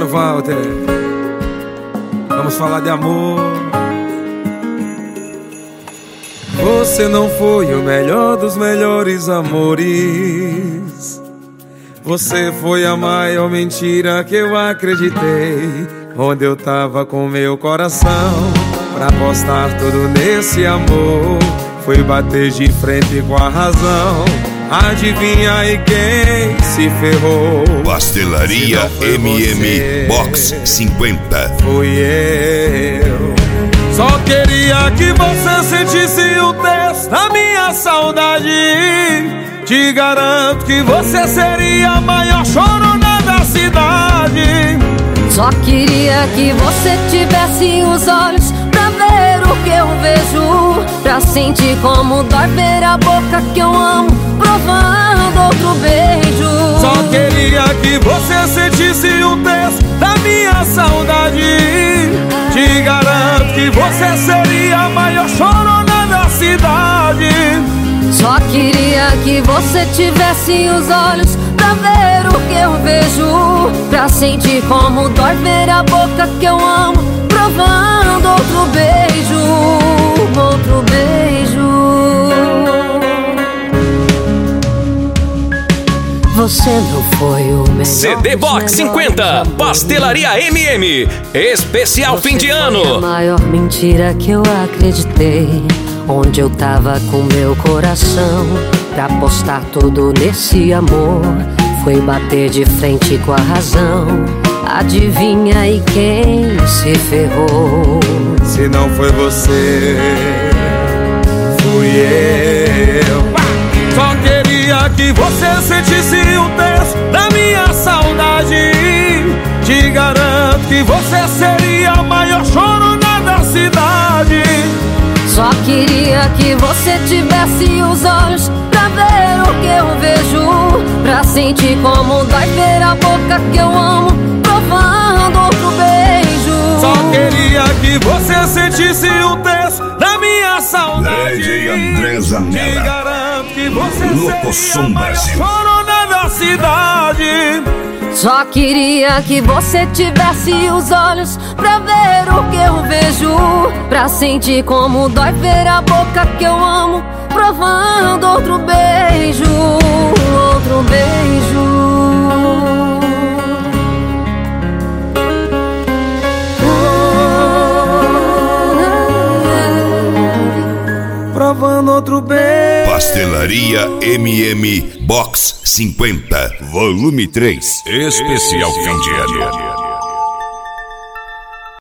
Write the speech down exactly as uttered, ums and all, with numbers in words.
mano Walter. Vamos falar de amor. Você não foi o melhor dos melhores amores. Você foi a maior mentira que eu acreditei. Onde eu tava com meu coração pra apostar tudo nesse amor, foi bater de frente com a razão. Adivinha aí quem se ferrou? Pastelaria M M Box cinquenta. Fui eu. Só queria que você sentisse o teste da minha saudade. Te garanto que você seria a maior chorona da cidade. Só queria que você tivesse os olhos pra ver o que eu vejo, pra sentir como dói ver a boca que eu amo provando outro beijo. Só queria que você sentisse o peso da minha saudade. Te garanto que você seria a maior chorona da cidade. Só queria que você tivesse os olhos pra ver o que eu vejo, pra sentir como dói ver a boca que eu amo provando outro beijo, outro beijo. Você não foi o melhor. C D Box cinquenta, Pastelaria M M, especial Você fim de ano. foi a maior mentira que eu acreditei. Onde eu tava com meu coração pra apostar tudo nesse amor, foi bater de frente com a razão. Adivinha aí quem se ferrou? Se não foi você, fui eu. Só queria que você sentisse o peso da minha saudade. Te garanto que você seria a maior chorona da cidade. Só queria que você tivesse os olhos pra ver o que eu vejo, pra sentir como dói ver a boca que eu amo provando outro beijo. Só queria que você sentisse o peso da minha saudade. D J André Zanella. Te garanto que você Louco seria a Som maior Brasil. chorona da cidade. Só queria que você tivesse os olhos pra ver o que eu vejo, pra sentir como dói ver a boca que eu amo provando outro beijo, outro beijo. Provando outro beijo. Pastelaria M M Box cinquenta, volume três, especial fim de ano.